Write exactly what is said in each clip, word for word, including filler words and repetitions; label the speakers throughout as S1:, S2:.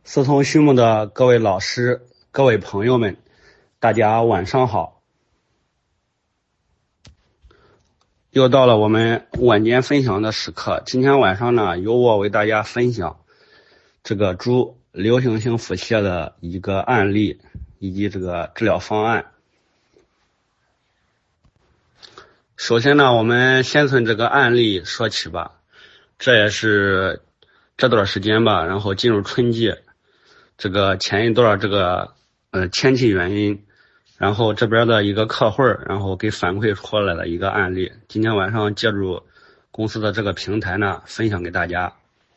S1: 思聪畜牧的各位老师、各位朋友们，大家晚上好！又到了我们晚间分享的时刻。今天晚上呢，由我为大家分享这个猪流行性腹泻的一个案例以及这个治疗方案。首先呢，我们先从这个案例说起吧。这也是这段时间吧，然后进入春季，这个前一段这个呃天气原因，然后这边的一个客户然后给反馈出来的一个案例，今天晚上借助公司的这个平台呢，分享给大家。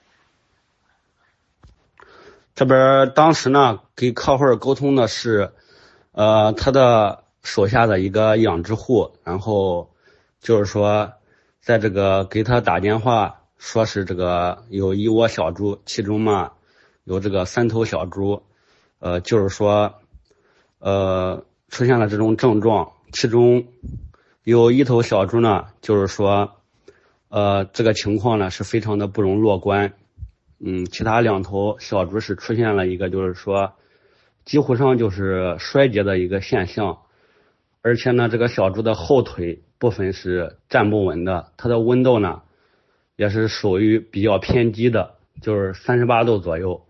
S1: 这边当时呢给客户沟通的是呃他的手下的一个养殖户，然后就是说在这个给他打电话，说是这个有一窝小猪，其中嘛有这个三头小猪，呃就是说呃出现了这种症状，其中有一头小猪呢，就是说呃这个情况呢是非常的不容乐观。嗯，其他两头小猪是出现了一个就是说几乎上就是衰竭的一个现象，而且呢这个小猪的后腿部分是站不稳的，它的温度呢也是属于比较偏低的，就是三十八度左右。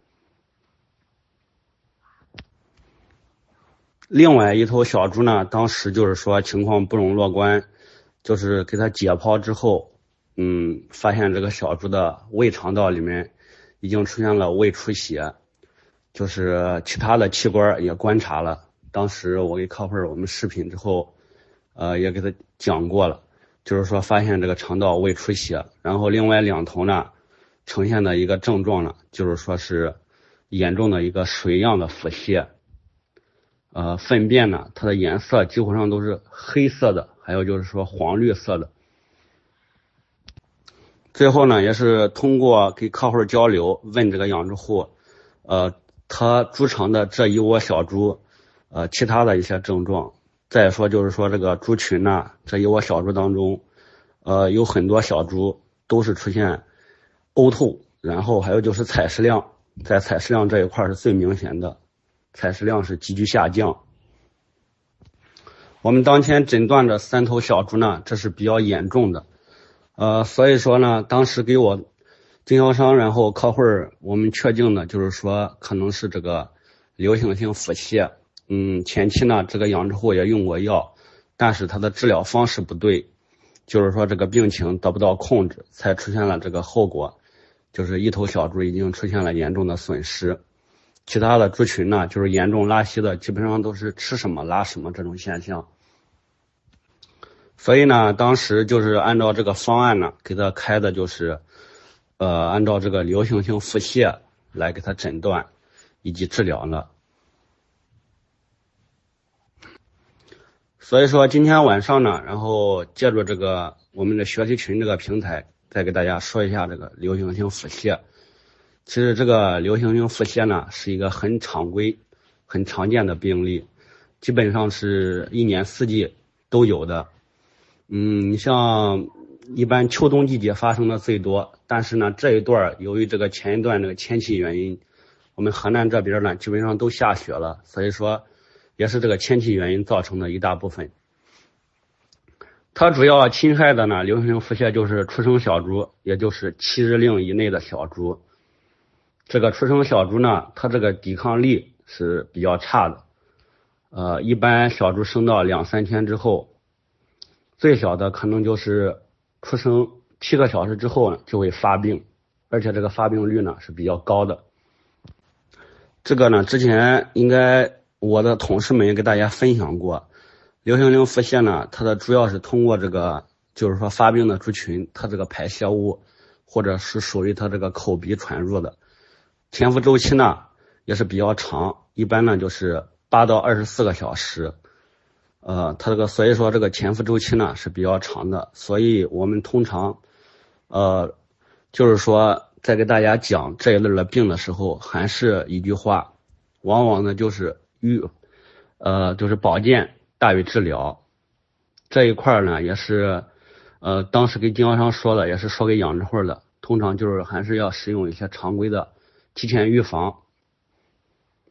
S1: 另外一头小猪呢，当时就是说情况不容乐观，就是给它解剖之后，嗯，发现这个小猪的胃肠道里面已经出现了胃出血，就是其他的器官也观察了。当时我给客户我们视频之后，呃，也给他讲过了，就是说发现这个肠道胃出血，然后另外两头呢呈现的一个症状呢，就是说是严重的一个水样的腹泻。呃，粪便呢，它的颜色几乎上都是黑色的，还有就是说黄绿色的。最后呢，也是通过给客户交流，问这个养殖户，呃，他猪场的这一窝小猪，呃，其他的一些症状。再说就是说这个猪群呢，这一窝小猪当中，呃，有很多小猪都是出现呕吐，然后还有就是采食量，在采食量这一块是最明显的。采食量是急剧下降。我们当前诊断这三头小猪呢，这是比较严重的，呃，所以说呢，当时给我经销商，然后客户我们确定的就是说可能是这个流行性腹泻。嗯，前期呢，这个养殖户也用过药，但是他的治疗方式不对，就是说这个病情得不到控制，才出现了这个后果，就是一头小猪已经出现了严重的损失。其他的猪群呢，就是严重拉稀的，基本上都是吃什么拉什么这种现象。所以呢，当时就是按照这个方案呢，给他开的就是，呃，按照这个流行性腹泻来给他诊断以及治疗了。所以说今天晚上呢，然后借助这个我们的学习群这个平台，再给大家说一下这个流行性腹泻。其实这个流行性腹泻呢，是一个很常规、很常见的病例，基本上是一年四季都有的。嗯，你像一般秋冬季节发生的最多，但是呢，这一段由于这个前一段这个天气原因，我们河南这边呢基本上都下雪了，所以说也是这个天气原因造成的一大部分。它主要侵害的呢，流行性腹泻就是出生小猪，也就是七日龄以内的小猪。这个出生小猪呢，它这个抵抗力是比较差的，呃，一般小猪生到两三天之后，最小的可能就是出生七个小时之后呢就会发病，而且这个发病率呢是比较高的。这个呢，之前应该我的同事们也给大家分享过，流行性腹泻呢，它的主要是通过这个，就是说发病的猪群，它这个排泄物或者是属于它这个口鼻传入的。潜伏周期呢也是比较长，一般呢就是八到二十四个小时，呃，它这个所以说这个潜伏周期呢是比较长的，所以我们通常，呃，就是说在给大家讲这一类的病的时候，还是一句话，往往呢就是预，呃，就是保健大于治疗，这一块呢也是，呃，当时给经销商说的，也是说给养殖户的，通常就是还是要使用一些常规的提前预防，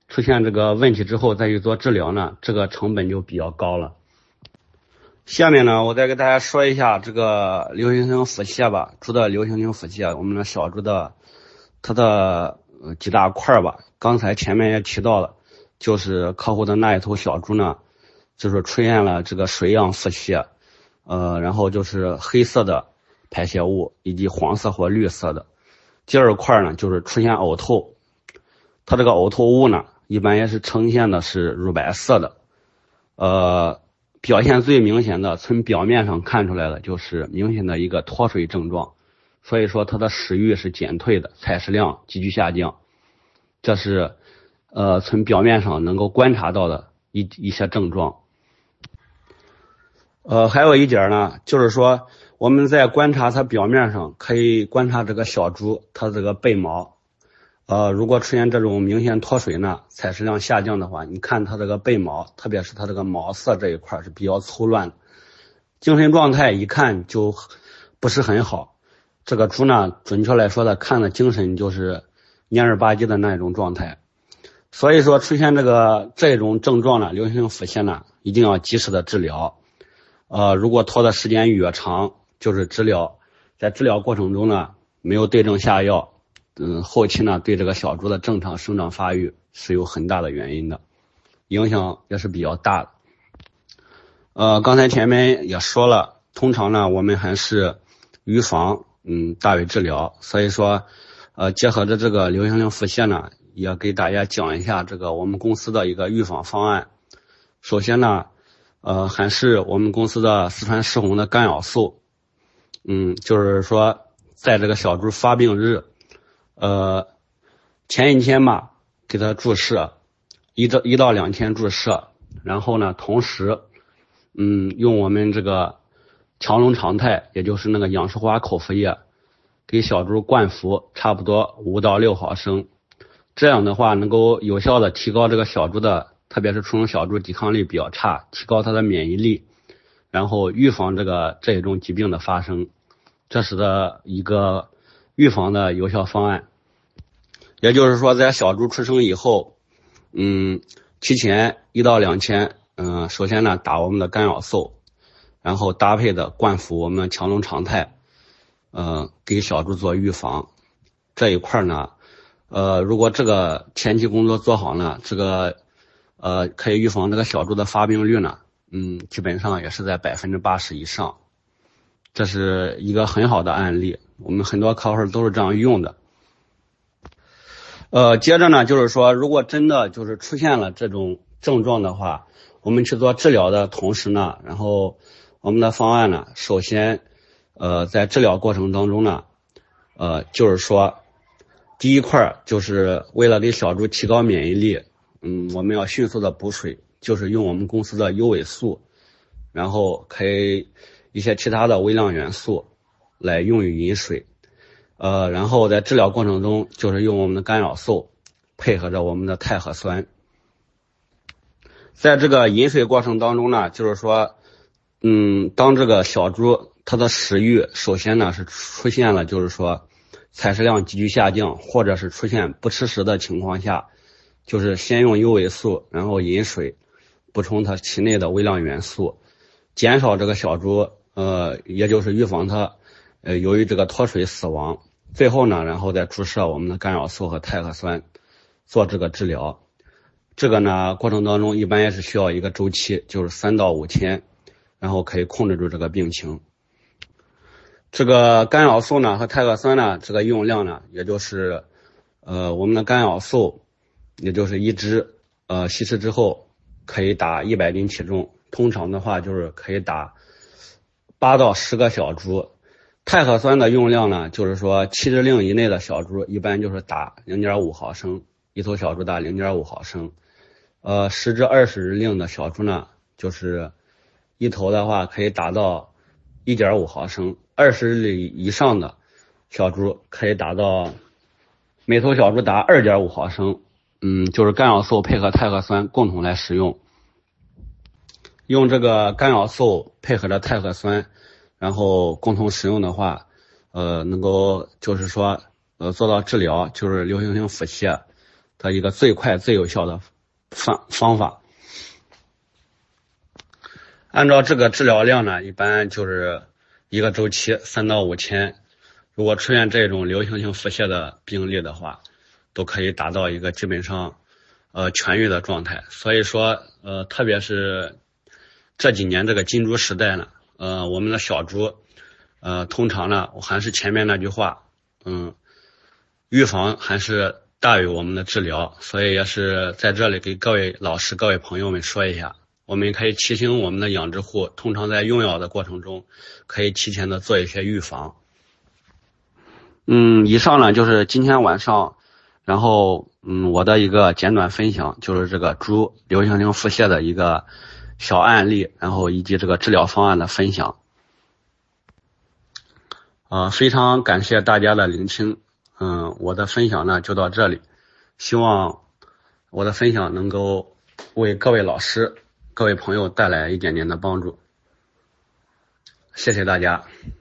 S1: 出现这个问题之后再去做治疗呢，这个成本就比较高了。下面呢，我再给大家说一下这个流行性腹泻吧，猪的流行性腹泻，我们的小猪的它的呃几大块吧。刚才前面也提到了，就是客户的那一头小猪呢，就是出现了这个水样腹泻，呃，然后就是黑色的排泄物以及黄色或绿色的。第二块呢，就是出现呕吐，它这个呕吐物呢，一般也是呈现的是乳白色的，呃。表现最明显的，从表面上看出来的就是明显的一个脱水症状，所以说它的食欲是减退的，采食量急剧下降，这是呃从表面上能够观察到的一一些症状。呃，还有一点呢，就是说我们在观察它表面上，可以观察这个小猪它这个背毛。呃，如果出现这种明显脱水呢，采食量下降的话，你看它这个背毛，特别是它这个毛色这一块是比较粗乱的，精神状态一看就不是很好。这个猪呢，准确来说的，看的精神就是蔫儿吧唧的那种状态。所以说出现这个这种症状呢，流行性腹泻呢，一定要及时的治疗。呃，如果拖的时间越长，就是治疗，在治疗过程中呢，没有对症下药。嗯，后期呢，对这个小猪的正常生长发育是有很大的原因的，影响也是比较大的。呃，刚才前面也说了，通常呢，我们还是预防嗯大于治疗，所以说，呃，结合着这个流行性腹泻呢，也给大家讲一下这个我们公司的一个预防方案。首先呢，呃，还是我们公司的四川世红的干扰素，嗯，就是说，在这个小猪发病日。呃，前一天吧，给它注射，一到一到两天注射，然后呢，同时，嗯，用我们这个强龙常态，也就是那个氧石花口服液，给小猪灌服差不多五到六毫升，这样的话能够有效的提高这个小猪的，特别是初生小猪抵抗力比较差，提高它的免疫力，然后预防这个这种疾病的发生，这是的一个预防的有效方案。也就是说，在小猪出生以后，嗯，提前一到两天，嗯，首先呢打我们的干扰素，然后搭配的灌服我们强龙常态，呃，给小猪做预防。这一块呢，呃，如果这个前期工作做好呢，这个呃可以预防这个小猪的发病率呢，嗯，基本上也是在百分之八十以上。这是一个很好的案例，我们很多客户都是这样用的。呃，接着呢，就是说，如果真的就是出现了这种症状的话，我们去做治疗的同时呢，然后我们的方案呢，首先，呃，在治疗过程当中呢，呃，就是说，第一块就是为了给小猪提高免疫力，嗯，我们要迅速的补水，就是用我们公司的优维素，然后可以一些其他的微量元素来用于饮水。呃，然后在治疗过程中，就是用我们的干扰素配合着我们的钛核酸。在这个饮水过程当中呢，就是说，嗯，当这个小猪它的食欲首先呢是出现了，就是说采食量急剧下降，或者是出现不吃食的情况下，就是先用优维素，然后饮水，补充它体内的微量元素，减少这个小猪，呃，也就是预防它。呃，由于这个脱水死亡，最后呢，然后再注射我们的干扰素和钛核酸做这个治疗。这个呢，过程当中一般也是需要一个周期，就是三到五天，然后可以控制住这个病情。这个干扰素呢和钛核酸呢，这个用量呢，也就是呃我们的干扰素，也就是一支，呃稀释之后可以打一百斤体重，通常的话就是可以打八到十个小猪。钛核酸的用量呢，就是说七支令以内的小猪一般就是打 零点五毫升，一头小猪打 零点五毫升。呃，十至二十令的小猪呢，就是一头的话可以打到 一点五毫升，二十里以上的小猪可以达到每头小猪打 二点五毫升。嗯，就是干扰素配合钛核酸共同来使用。用这个干扰素配合着钛核酸，然后共同使用的话，呃，能够就是说，呃，做到治疗，就是流行性腹泻， 的一个最快最有效的方方法。按照这个治疗量呢，一般就是一个周期三到五天。如果出现这种流行性腹泻的病例的话，都可以达到一个基本上呃痊愈的状态。所以说呃特别是这几年这个金猪时代呢，呃我们的小猪呃通常呢，我还是前面那句话，嗯，预防还是大于我们的治疗。所以也是在这里给各位老师各位朋友们说一下，我们可以提醒我们的养殖户，通常在用药的过程中可以提前的做一些预防。嗯，以上呢就是今天晚上然后嗯我的一个简短分享，就是这个猪流行性腹泻的一个小案例，然后以及这个治疗方案的分享。呃非常感谢大家的聆听。嗯我的分享呢就到这里，希望我的分享能够为各位老师各位朋友带来一点点的帮助。谢谢大家。